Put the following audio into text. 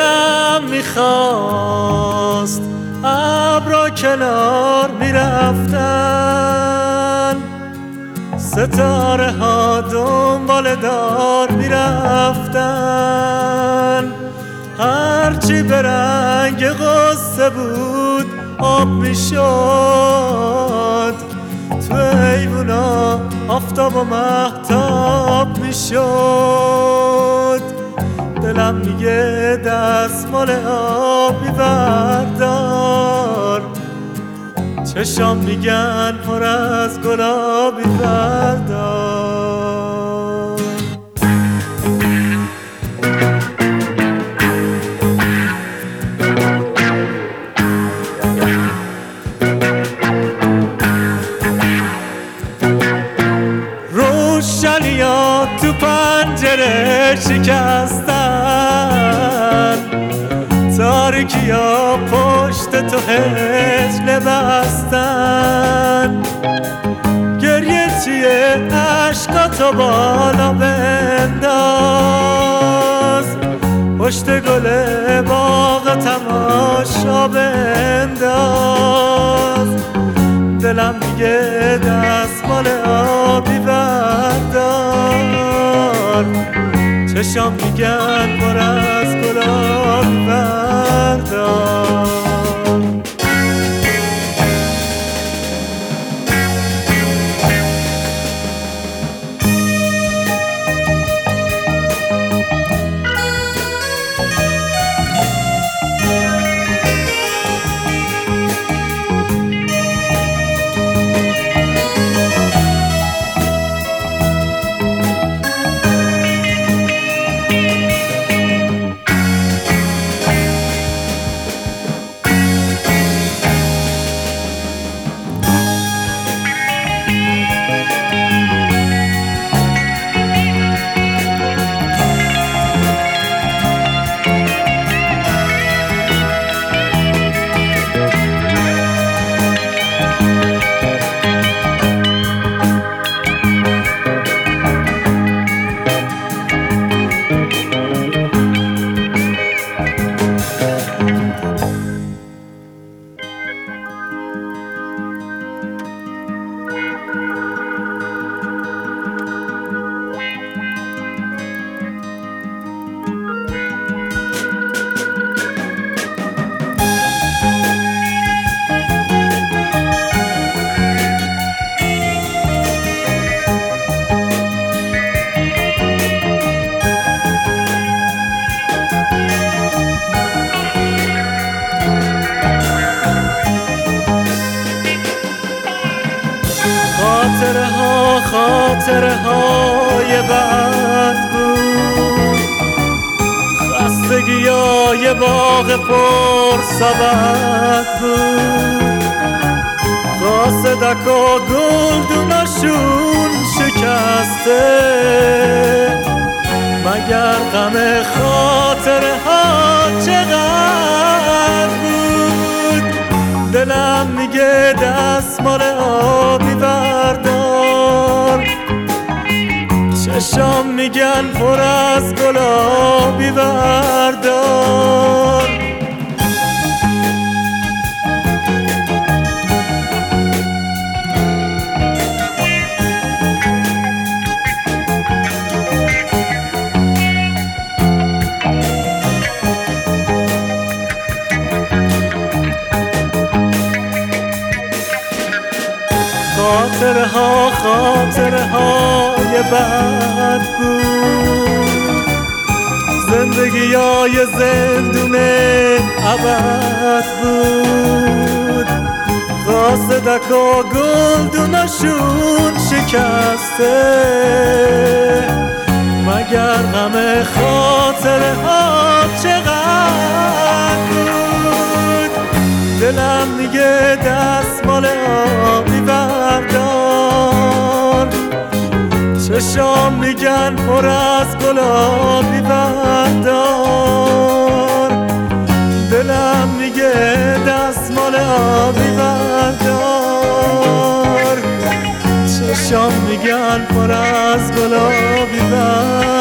دلم میخواست ابرا کنار میرفتن، ستاره ها دنبال دار میرفتن، هرچی به رنگ غصه بود آب میشد، تو ایوونا آفتاب و مهتاب میشد. دلم میگه دستمال آبی بردار، چشام میگن پر از گلابی بردار. روشنیات تو پنجره شکستن، تاریکیا پشت تو هجله بستن، گریه چیه عشقاتو بالا بنداز، پشت گل باغ تماشا بنداز. دلم میگه دستمال آبی بردار، چشام میگن پر از گلابی بردار. خاطره های بد بود، خستگی های باغ پر سبد بود، قاصدک و گلدوناشون شکسته، مگر غم خاطره ها چقدر بود. دلم میگه دستمال آبی بردار، چشام میگن پر از گلابی بردار. خاطره های بد بود، زندگی های زندون ابد بود، قاصدک و گلدوناشون شکسته، مگر غم خاطره ها چقدر بود. دلم میگه دستمال آبی بردار، چشام میگن پر از گلابی بردار. دلم میگه دستمال آبی بردار، چشام میگن پر از گلابی بردار.